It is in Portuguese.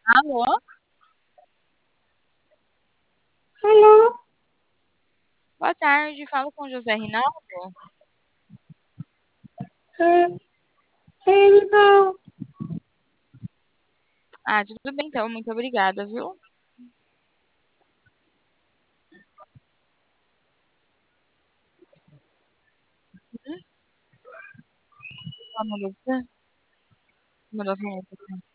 Alô? Alô? Boa tarde, falo com o José Rinaldo. É, ele não. Ah, tudo bem então, muito obrigada, viu? Hum, Vamos ver. Mandou essa música.